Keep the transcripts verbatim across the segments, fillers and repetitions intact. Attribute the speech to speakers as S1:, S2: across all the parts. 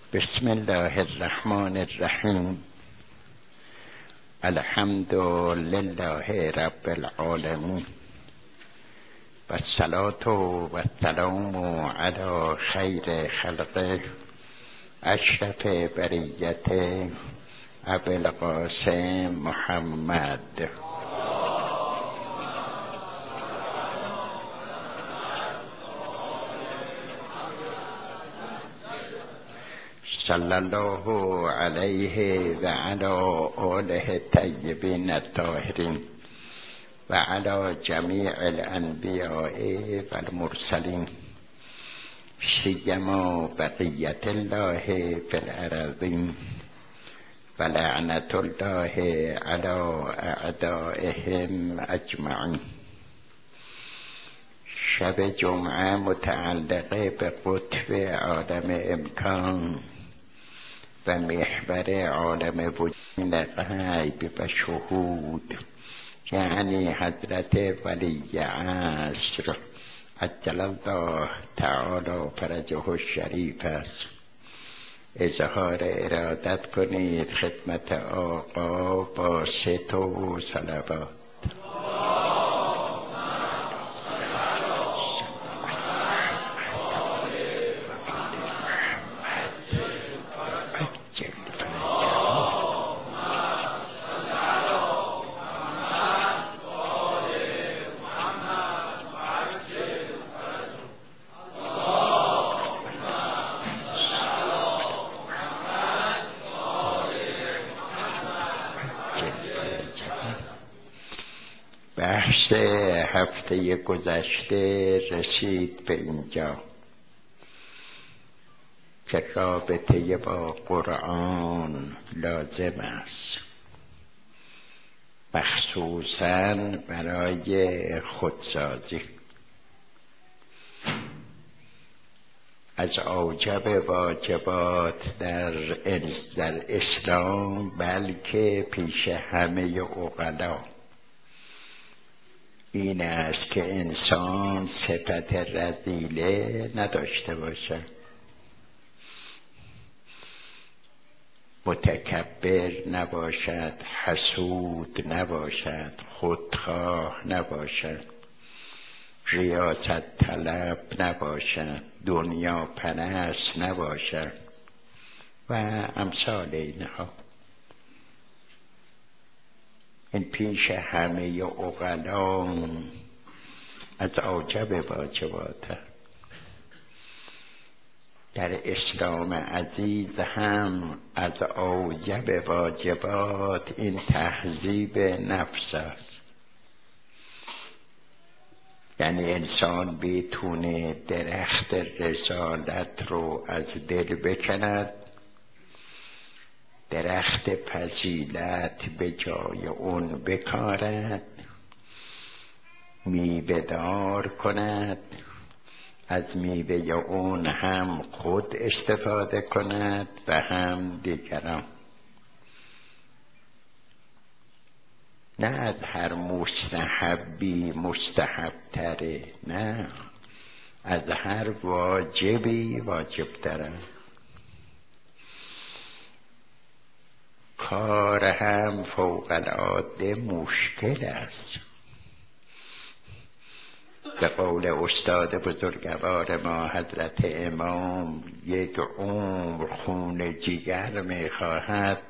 S1: بسم الله الرحمن الرحیم. الحمد لله رب العالمین و الصلاة و السلام علی خیر خلقه اشرف بریت ابی القاسم محمد صلی الله علیه و علی آله الطیبین الطاهرین و علی جمیع الانبیاء و المرسلین سیما بقیت الله فی الارضین و لعنت الله علی اعدائهم اجمعین. شب جمعه متعلقه به قطب عالم امکان و محور عالم وجود غیب و شهود، یعنی حضرت ولی عصر عجل الله تعالی فرجه الشریف است. اظهار ارادت کنید خدمت آقا با ست و صلوات. بحث هفته گذشته رسید به اینجا که رابطه با قرآن لازم است، مخصوصاً برای خودسازی. از اوجب واجبات در, در اسلام، بلکه پیش همه عقلا، این است که انسان صفت رذیله نداشته باشد، متکبر نباشد، حسود نباشد، خودخواه نباشد، ریاست طلب نباشد، دنیا پرست نباشد و امثال اینها. این پیش همه عقلا از اوجب واجبات. در اسلام عزیز هم از اوجب واجبات این تهذیب نفس است، یعنی انسان بتونه درخت رسالت رو از دل بکند، درخت فضیلت به جای اون بکارد، میوه دار کند، از میوه اون هم خود استفاده کند و هم دیگران. نه از هر مستحبی مستحب تره، نه از هر واجبی واجب تره. کار هم فوق العاده مشکل است. به قول استاد بزرگوار ما حضرت امام، یک عمر خون جگر می‌خواهد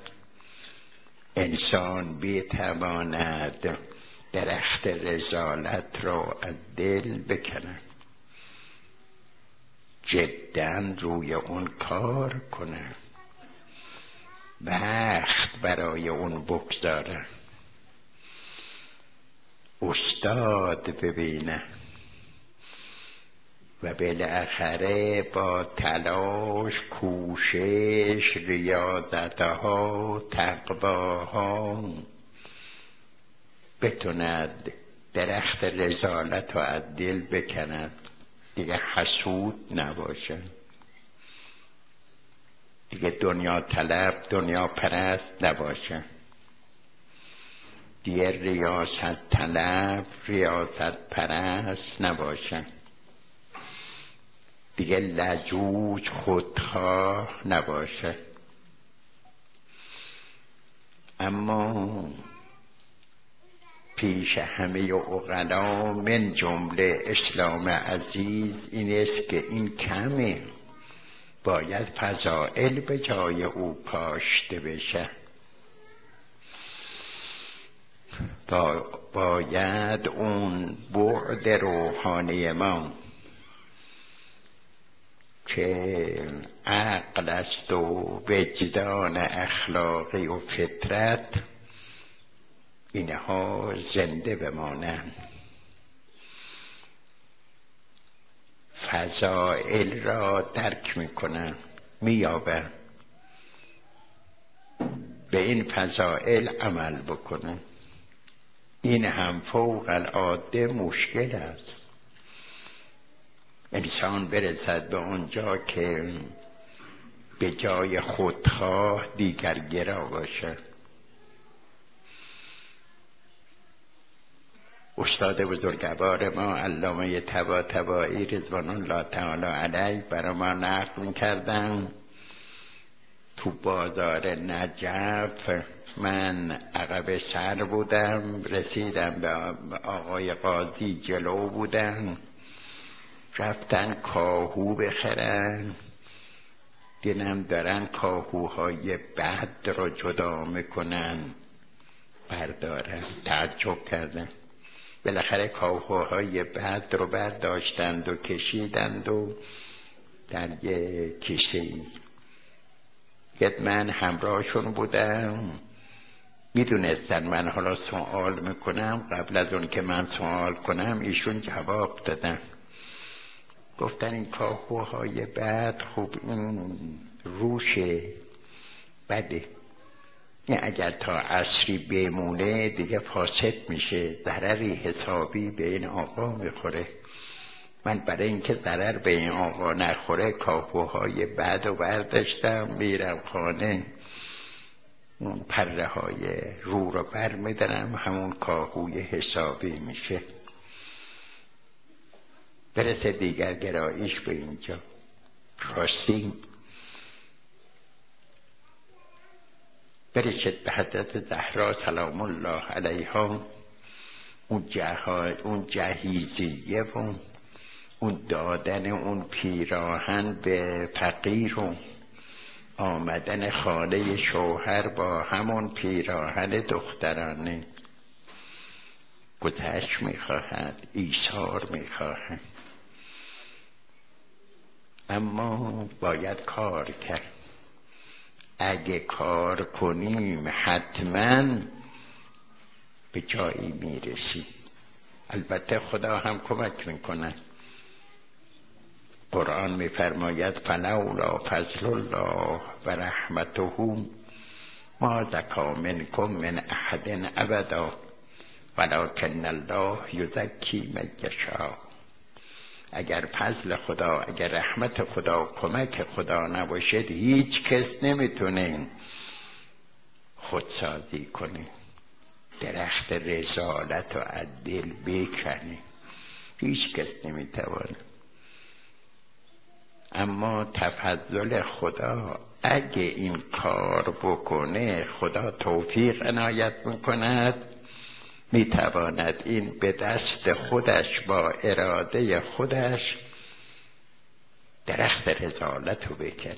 S1: انسان بتواند درخت رسالت را از دل بکند، جداً روی اون کار کنه، وقت برای اون بگذاره، استاد ببینه و بالاخره با تلاش، کوشش، ریاضتها، تقواها بتوند درخت رسالت را از دل بکند، دیگه حسود نباشه، دیگه دنیا طلب، دنیا پرست نباشه، دیگه ریاست طلب، ریاست پرست نباشه، دیگه لجوج خودخواه نباشه. اما پیش همه عقلا من جمله اسلام عزیز این است که این کمه، باید فضائل به جای او کاشته بشه. با باید اون بعد روحانی ما که عقل است و وجدان اخلاقی و فطرت، اینها زنده بمانند. فضائل را درک میکنن، میابن، به این فضائل عمل بکنن. این هم فوق العاده مشکل است. انسان برسد به اونجا که به جای خودخواه دیگر گرا باشه. استاد بزرگوار ما علامه طباطبایی رضوان الله تعالی علیه برای ما نقل می‌کردن تو بازار نجف من عقب سر بودم، رسیدم به آقای قاضی جلو بودن، رفتن کاهو بخرن، دیدم دارن کاهوهای بد رو جدا میکنن بردارن. تعجب کردن. بالاخره کاهوهای بد رو برداشتند و کشیدند و در یه کیسه‌ای. من همراهشون بودم، میدونستن من حالا سوال میکنم. قبل از اون که من سوال کنم ایشون جواب دادن، گفتن این کاهوهای بد خوب این روش بده، این اگر تا عصری بمونه دیگه فاسد میشه، ضرری حسابی به این آقا میخوره. من برای اینکه ضرر به این آقا نخوره کاهوهای بد رو برداشتم، میرم خانه اون پره های رو رو بر میدارم، همون کاهوی حسابی میشه. برسه دیگر گرایش به اینجا. راستی برسید به حضرت زهرا سلام الله علیها، اون جهاد، اون جهیزیه و اون دادن اون پیراهن به فقیر و آمدن خانه شوهر با همون پیراهن دخترانه. گذشت میخواهد، ایثار میخواهد، اما باید کار کرد. اگه کار کنیم حتما به جایی میرسیم. البته خدا هم کمک میکنه. قرآن میفرماید فلولا فضل الله و رحمته ما زکا منکم من احد ابدا ولکن الله یزکی من یشاء. اگر فضل خدا، اگر رحمت خدا، کمک خدا نباشد هیچ کس نمیتونه خودسازی کنه، درخت رسالت و عدل بکنه، هیچ کس نمیتونه. اما تفضل خدا، اگه این کار بکنه خدا توفیق عنایت میکند، میتواند این به دست خودش با اراده خودش درخت رسالت رو بکنه.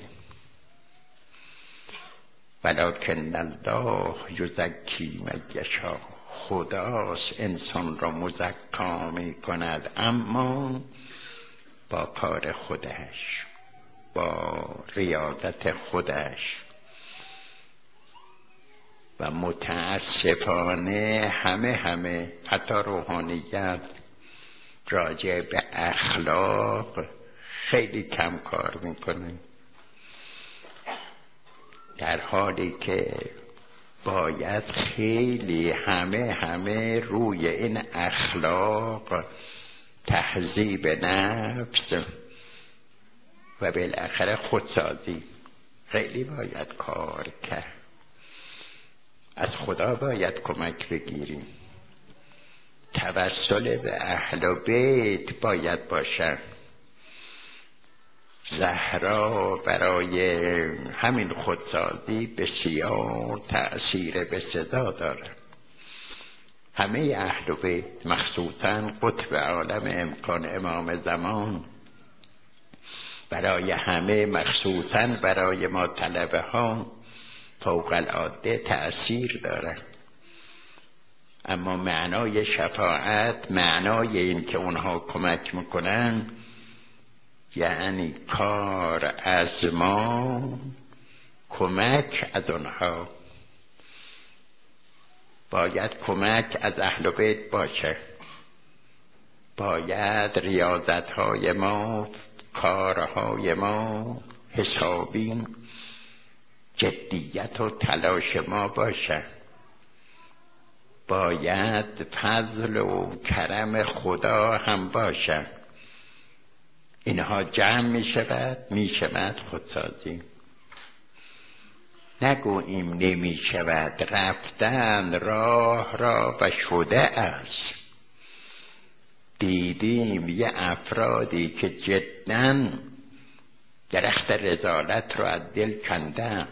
S1: ولکن الله یزکی من یشاء. خداست انسان را مزکا میکند، اما با کار خودش، با ریاضت خودش. و متاسفانه همه همه حتی روحانیت راجع به اخلاق خیلی کم کار میکنه، در حالی که باید خیلی همه همه روی این اخلاق، تهذیب نفس و بالاخره خودسازی خیلی باید کار کرد. از خدا باید کمک بگیریم. توسل به اهل بیت باید باشن. زهرا برای همین خودسازی بسیار تأثیر به صدا داره. همه اهل بیت مخصوصاً قطب عالم امکان امام زمان برای همه مخصوصاً برای ما طلبه ها فوق العاده تأثیر داره. اما معنای شفاعت، معنای این که اونها کمک میکنن، یعنی کار از ما، کمک از اونها. باید کمک از اهل بیت باشه، باید ریاضتهای ما، کارهای ما حسابی، جدیت و تلاش ما باشه. باید فضل و کرم خدا هم باشه. اینها جمع می شود می شود خودسازی. نگوییم نمی شود، رفتن راه را و شده است. دیدیم یه افرادی که جداً درخت رذالت را از دل کندن.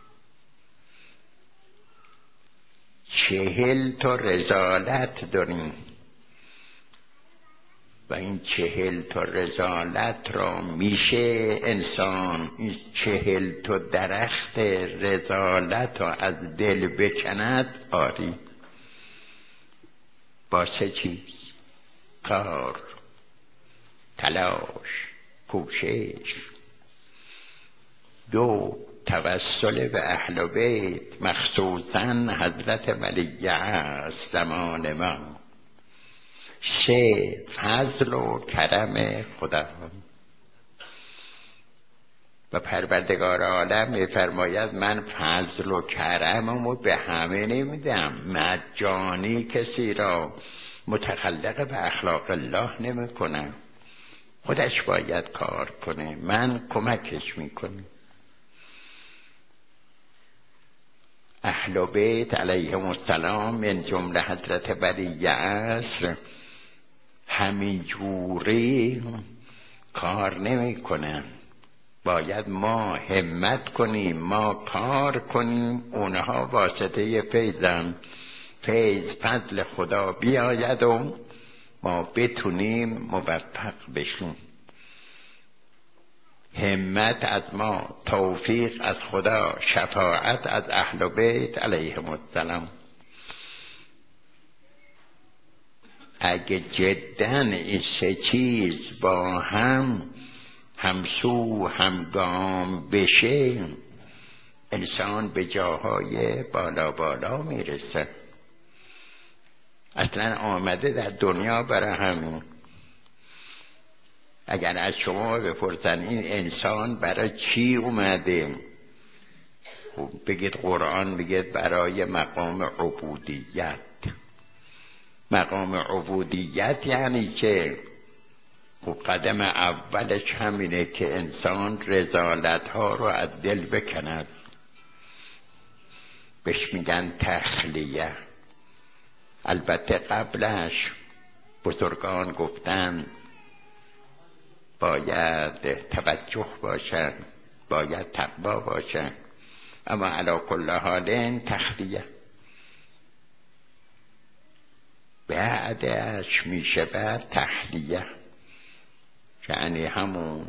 S1: چهل تا رذالت داریم و این چهل تا رذالت را میشه انسان این چهل تا درخت رذالت را از دل بکند؟ آری. با سه چیز: کار، تلاش، کوشش. دو، توسل به اهل بیت، مخصوصاً حضرت ولی عصر زمان ما. سه، فضل و کرم خدا. و پروردگار عالم می‌فرماید من فضل و کرممو به همه نمیدم، مجانی کسی را متخلق به اخلاق الله نمیکنم. خودش باید کار کنه، من کمکش میکنم. اهل بیت علیهم السلام من جمله حضرت ولی عصر همین جوری کار نمی کنن. باید ما همت کنیم، ما کار کنیم، اونها واسطه فیضن، فیض فضل خدا بیاید و ما بتونیم موفق بشیم. همت از ما، توفیق از خدا، شفاعت از اهل بیت علیهم السلام. اگه جداً این سه چیز با هم همسو همگام بشه، انسان به جاهای بالا بالا میرسه. اصلا آمده در دنیا برای همین. اگر از شما بپرسن این انسان برای چی اومده، بگید قرآن بگید برای مقام عبودیت. مقام عبودیت یعنی که قدم اولش همینه که انسان رذالت ها رو از دل بکند. بهش میگن تخلیه. البته قبلش بزرگان گفتن باید توجه باشن، باید تقوا باشن، اما علی کل حال تخلیه. بعدش میشه بعد تحلیه، یعنی همون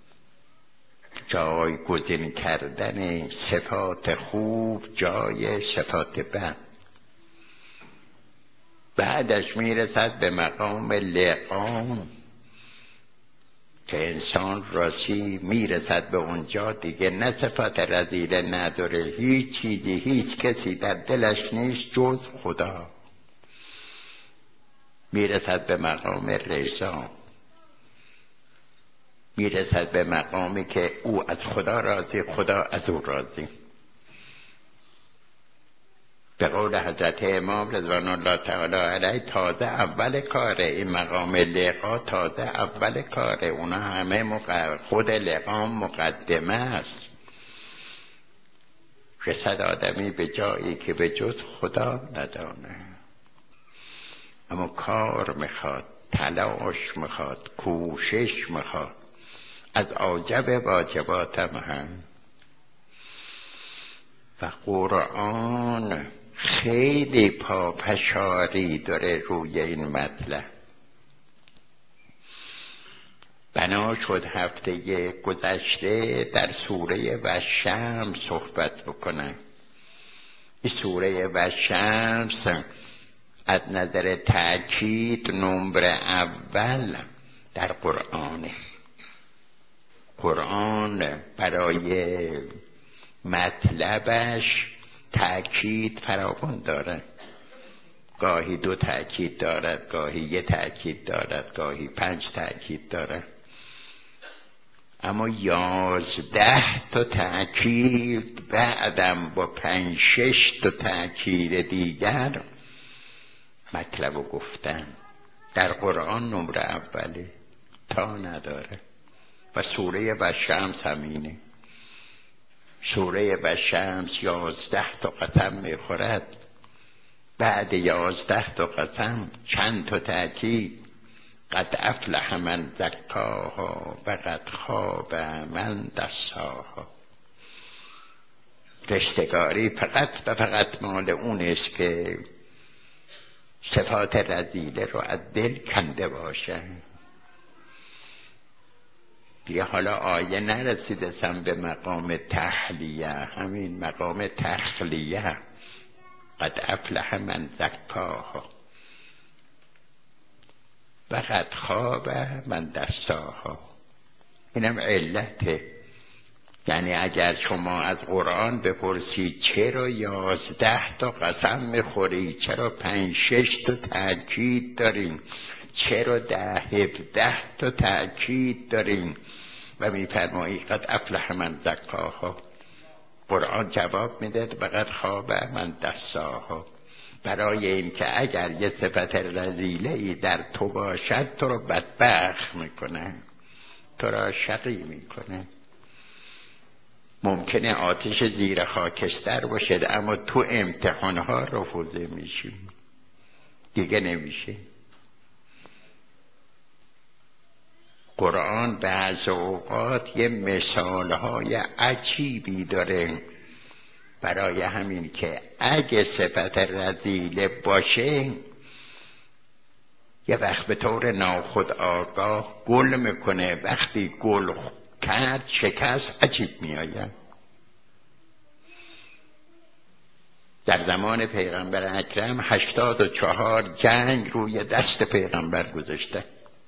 S1: جایگزین کردن صفات خوب جای صفات بد. بعدش میرسد به مقام لقام که انسان راستی میرسد به اونجا دیگه نه صفات رذیله نداره، هیچ چیزی هیچ کسی در دلش نیست جز خدا. میرسد به مقام رضا، میرسد به مقامی که او از خدا راضی، خدا از او راضی. به قول حضرت امام رضوان الله تعالی علیه تازه اول کاره این مقام لقا، تازه اول کاره. اونا همه مق... خود لقام مقدمه است. رسد آدمی به جایی که به جز خدا ندانه. اما کار میخواد، تلاش میخواد، کوشش میخواد. از عجب واجباتم هم. و قرآن خیلی پافشاری داره روی این مطلب. بنا شد هفته گذشته در سوره والشمس صحبت بکنم. این سوره والشمس از نظر تأکید نمره اول در قرآنه. قرآن برای مطلبش تأکید فراوان داره. گاهی دو تأکید دارد، گاهی یه تأکید دارد، گاهی پنج تأکید دارد. اما یازده تا تأکید بعدم با پنج شش تا تأکید دیگر مطلب رو گفتن. در قرآن نمره اوله، تا نداره. و سوره والشمس همینه. سوره والشمس یازده تا قسم میخورد. بعد یازده تا قسم چند تا تأکید؟ قد افلح من زکاها و قد خاب من دساها. رستگاری فقط و فقط مال اون است که صفات رذیله رو از دل کنده باشه. دیگه حالا آیه نرسیدستم به مقام تحلیه، همین مقام تخلیه. قد افلح من زکاها و قد خاب من دساها. اینم علته. یعنی اگر شما از قرآن بپرسید چرا یازده تا قسم میخوری، چرا پنج شش تا تأکید داریم، چرا ده هفده تا تأکید داریم و میفرمایی قد افلح من زکاها، قرآن جواب میده فقط خواب من دساها. برای این که اگر یه صفت رذیله‌ای در تو باشد تو رو بدبخت میکنه، تو را شقی میکنه. ممکنه آتش زیر خاکستر باشد اما تو امتحانها رفوزه میشی، دیگه نمیشه. قرآن بعض اوقات یه مثالهای عجیبی داره برای همین که اگه صفت رذیله باشه یه وقت به طور ناخودآگاه گل میکنه. وقتی گل کرد شکست عجیب میآید. در زمان پیغمبر اکرم هشتاد و چهار جنگ روی دست پیغمبر گذاشته.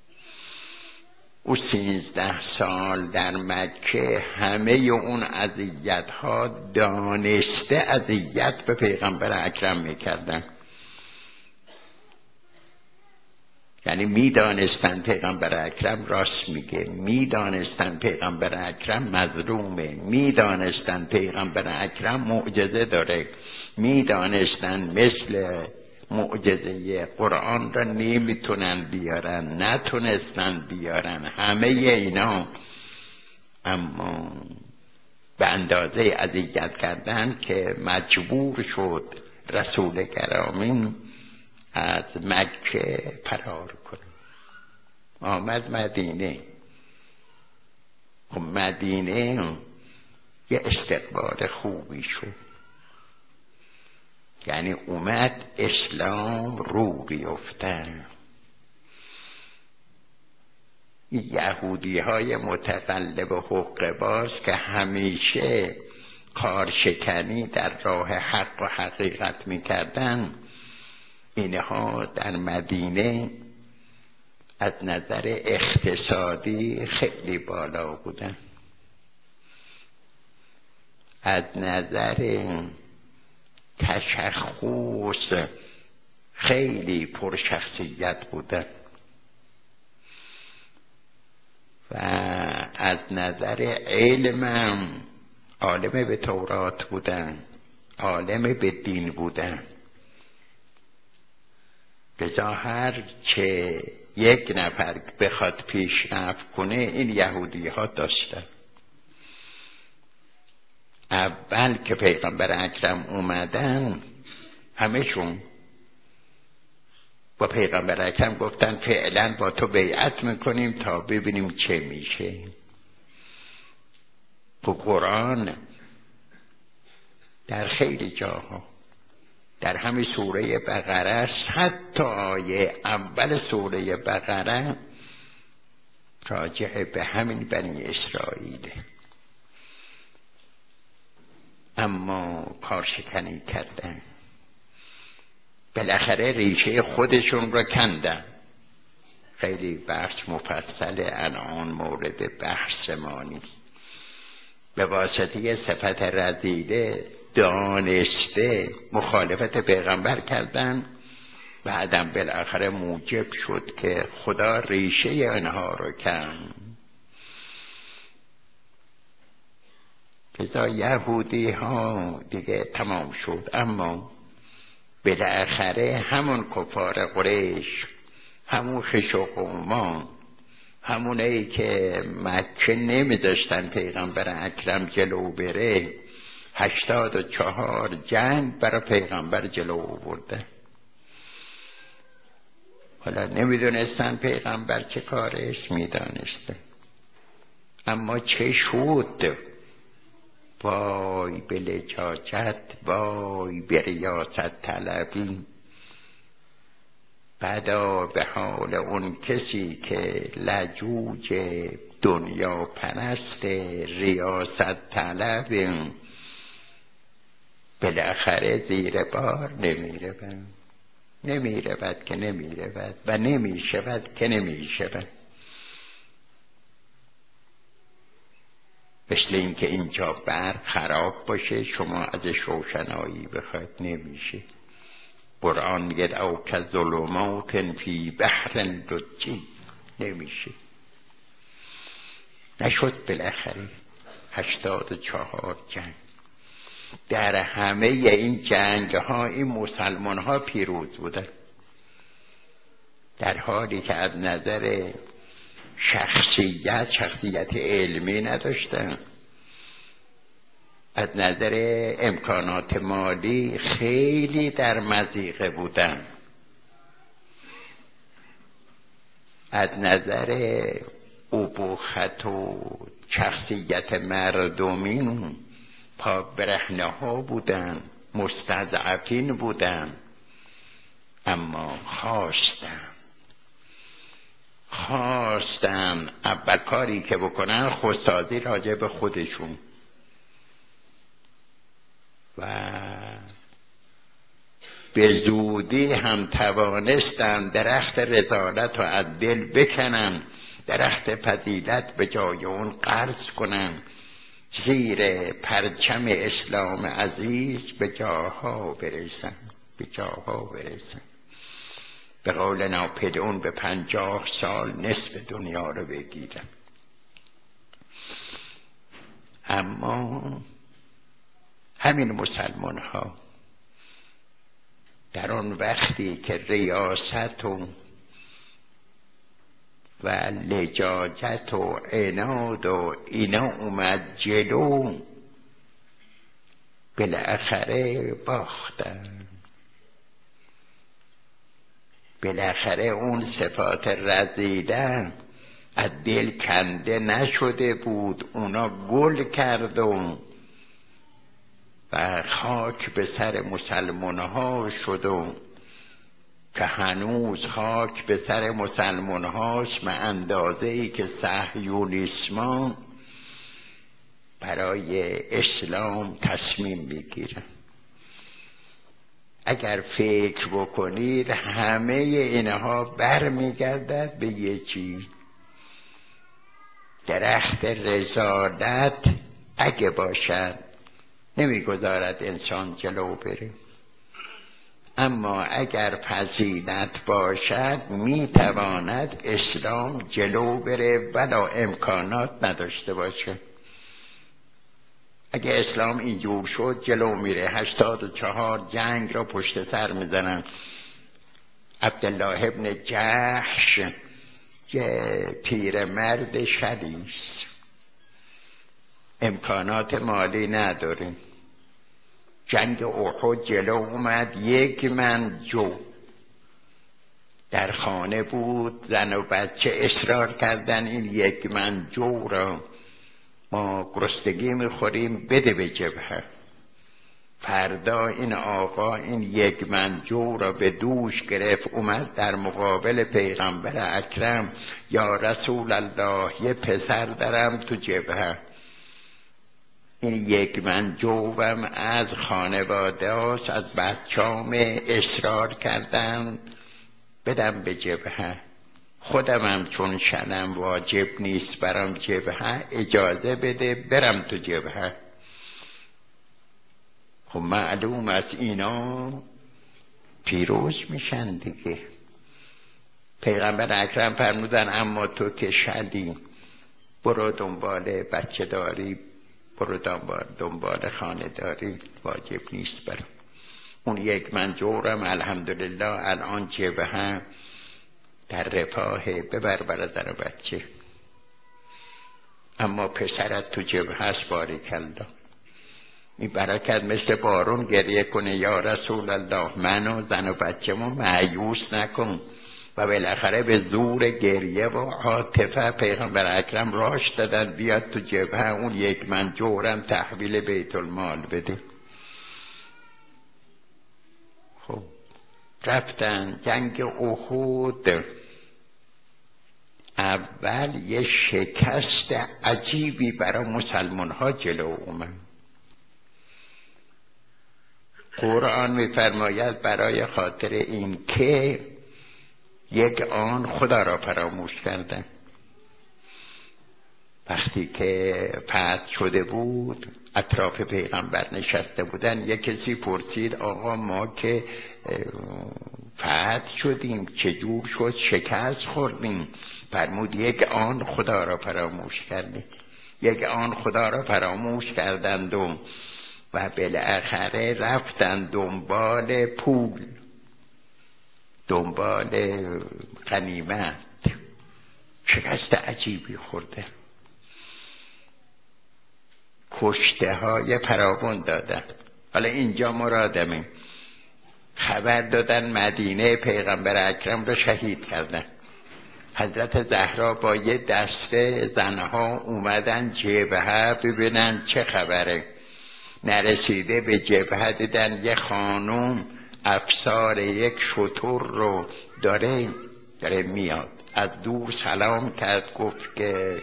S1: او سیزده سال در مکه همه اون اذیت ها دانسته اذیت به پیغمبر اکرم میکردن. یعنی میدانستن پیغمبر اکرم راست میگه، میدانستن پیغمبر اکرم مظلومه، میدانستن پیغمبر اکرم معجزه داره، میدانستن مثل معجزه قرآن را نمیتونن بیارن، نتونستن بیارن همه اینا، اما به اندازه اذیت کردن که مجبور شد رسول گرامی از مکه فرار کنه. آمد مدینه. خب مدینه یه استقبال خوبی شد، یعنی اومد اسلام رو بیفته. یهودی های متقلب و حقه باز که همیشه کارشکنی در راه حق و حقیقت میکردن، اینها در مدینه از نظر اقتصادی خیلی بالا بودن، از نظر تشخص خیلی پرشخصیت بودن و از نظر علم عالم به تورات بودن، عالم به دین بودن. لذا هر چه یک نفر بخواد پیشرفت کنه این یهودی ها داشتن. اول که پیغمبر اکرم اومدن همه‌شون با پیغمبر اکرم گفتن فعلا با تو بیعت میکنیم تا ببینیم چه میشه. تو قرآن در خیلی جاها، در همین سوره بقره صد تا آیه اول سوره بقره راجع به همین بنی اسرائیل، اما کارشکنی کردن، بالاخره ریشه خودشون رو کندن. خیلی بحث مفصل الان مورد بحث ما نیست. به واسطه صفت رذیله دانسته مخالفت پیغمبر کردن، بعدم بالاخره موجب شد که خدا ریشه اینها رو کند. لذا یهودی ها دیگه تمام شد، اما بالاخره همون کفار قریش، همون خش و قومان، همونایی که مکه نمیذاشتن پیغمبر اکرم جلو بره، هشتاد و چهار جنگ برای پیغمبر جلو برده. حالا نمیدونستن پیغمبر چه کارش، میدانسته، اما چه شد؟ وای به لجاجت، وای به ریاست طلبی، بدا به حال اون کسی که لجوج دنیا پرست ریاست طلب، بالاخره زیر بار نمیره بند. نمیره بد که نمیره بد و نمیشه بد که نمیشه بد. مثل این که اینجا برق خراب باشه شما ازش روشنایی بخواید، نمیشه. قرآن میگه او که ظلمات فی بحر لجی، نمیشه. نشد بالاخره هشتاد و چهار جنگ. در همه این جنگ ها این مسلمان ها پیروز بودن، در حالی که از نظر شخصیت شخصیت علمی نداشتن، از نظر امکانات مالی خیلی در مضیقه بودن، از نظر ابوخت و شخصیت مردمی پا برهنه ها بودن، مستضعفین بودن، اما خواستن خواستن اول کاری که بکنن خودسازی راجع به خودشون و به زودی هم توانستن درخت رسالت رو از دل بکنن، درخت فضیلت به جای اون قرض کنن، زیر پرچم اسلام عزیز به جاها برسن، به جاها برسن. به قول ناپلئون به پنجاه سال نصف دنیا رو بگیرن. اما همین مسلمان ها در آن وقتی که ریاست و و لجاجت و عناد و اینا اومد جلو، بالاخره باختن. بالاخره اون صفات رذیله از دل کنده نشده بود، اونا گل کردن و خاک به سر مسلمان ها شد و که هنوز خاک به سر مسلمان هاست به اندازه ای که صهیونیسم برای اسلام تصمیم میگیرن. اگر فکر بکنید همه اینها برمیگردد به یه چیز، درخت رسالت اگه باشد نمیگذارد انسان جلو بره، اما اگر فضیلت باشد میتواند اسلام جلو بره ولا امکانات نداشته باشه. اگه اسلام اینجور شد جلو میره، هشتاد و چهار جنگ را پشت سر میزنن. عبدالله ابن جحش که پیرمرد شلیس، امکانات مالی نداریم، جنگ احد جلو اومد، یک من جو در خانه بود، زن و بچه اصرار کردن این یک من جو را ما گرسنگی میخوریم بده به جبهه. فردا این آقا این یک منجو را به دوش گرفت، اومد در مقابل پیغمبر اکرم، یا رسول الله یه پسر دارم تو جبهه، این یک منجوم از خانواده هاست، از بچه‌ام اصرار کردن بدم به جبهه، خودمم چون شنم واجب نیست برام جبهه، اجازه بده برم تو جبهه. خب معلوم از اینا پیروز میشن دیگه. پیغمبر اکرم فرمودن اما تو که شدی برو دنبال بچه داری، برو دنبال, دنبال خانه داری، واجب نیست برام. اون یک منجورم الحمدلله الان جبهه در رفاه، ببر برادر بچه. اما پسرت تو جبهه هست، باریکالله. این برکت مثل بارون گریه کنه، یا رسول الله منو زن و بچه‌مو مایوس نکن. و بالاخره به زور گریه و عاطفه پیغمبر اکرم راش دادن بیاد تو جبهه، اون یک منجورم تحویل بیت المال بده. خب رفتن جنگ احد. اول یه شکست عجیبی برای مسلمان ها جلو اومد. قرآن می‌فرماید برای خاطر این که یک آن خدا را فراموش کردن. وقتی که فتح شده بود اطراف پیغمبر نشسته بودن، یک کسی پرسید آقا ما که فتح شدیم چجور شد شکست خوردیم؟ فرمود یک آن خدا را فراموش کردیم. یک آن خدا را فراموش کردند و و بالاخره رفتن دنبال پول، دنبال غنیمت. شکست عجیبی خورده، کشته های فراوان دادن. حالا اینجا مرادمه خبر دادن مدینه پیغمبر اکرم رو شهید کردن. حضرت زهرا با یه دسته زنها اومدن جبهه ببینن چه خبره. نرسیده به جبهه دیدن یه خانوم افسار یک شتر رو داره داره میاد. از دور سلام کرد، گفت که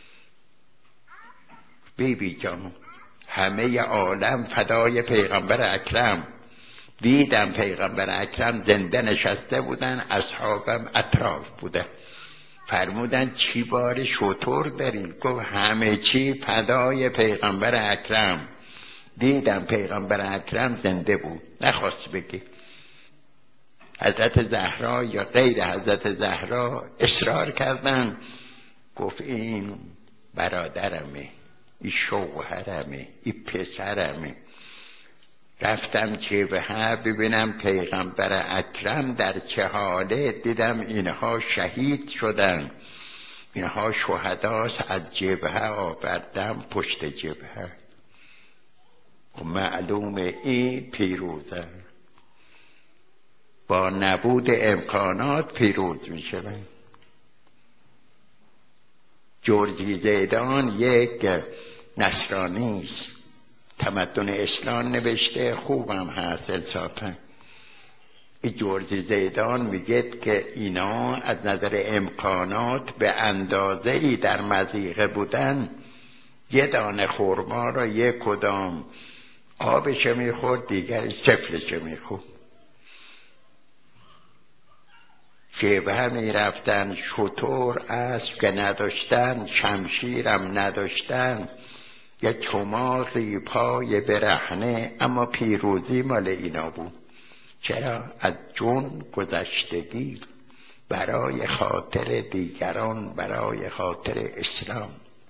S1: بیبی جان همه عالم فدای پیغمبر اکرم. دیدم پیغمبر اکرم زنده نشسته بودن، اصحابم اطراف بوده. فرمودن چی بار شتر داری؟ گفت همه چی فدای پیغمبر اکرم. دیدم پیغمبر اکرم زنده بود. نخواست بگی. حضرت زهرا یا غیر حضرت زهرا اصرار کردن، گفت این برادرمه، این شوهرمه، این پسرمه. رفتم جبهه ببینم پیغمبر اکرم در چه حاله. دیدم اینها شهید شدن، اینها شهداست. از جبهه آوردم پشت جبهه. و معلومه این پیروزه. با نبود امکانات پیروز می شود. جورجی زیدان یک نصرانی است، تمدن اسلام نوشته، خوبم هست انصافا. این جورجی زیدان میگه که اینا از نظر امکانات به اندازه ای در مضیقه بودن، یه دانه خرما را یک کدام آبش میخورد، دیگرش سفلش میخورد. جبهه میرفتن، شتر اسب که نداشتن، شمشیرم نداشتن، یه چماقی پای برهنه، اما پیروزی مال اینا بود. چرا؟ از جون گذشتگی برای خاطر دیگران، برای خاطر اسلام.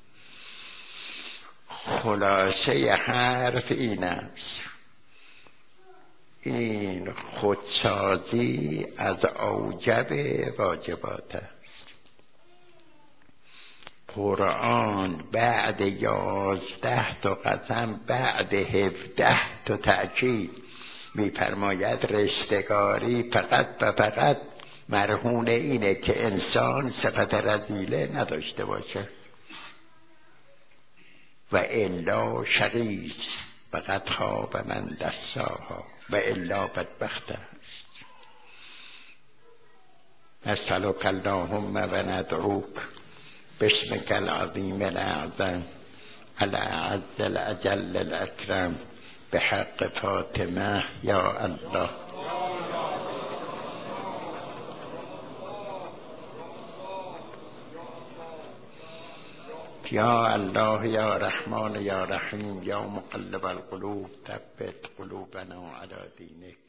S1: خلاصه حرف این است، این خودسازی از اوجب واجبات است. قرآن بعد یازده تا قسم، بعد هفده تا تأکید می‌فرماید رستگاری فقط و فقط مرهون اینه که انسان صفت رذیله نداشته باشه. و الا شقیست و قد خواب من دساها و الا بدبخت است. نسألک اللهم و ندعوک باسمک العظیم الاعظم الاعز الاجل الاکرم بحق فاطمه یا الله. یا الله یا رحمان یا رحیم یا مقلب القلوب ثبت قلوبنا علی دینک.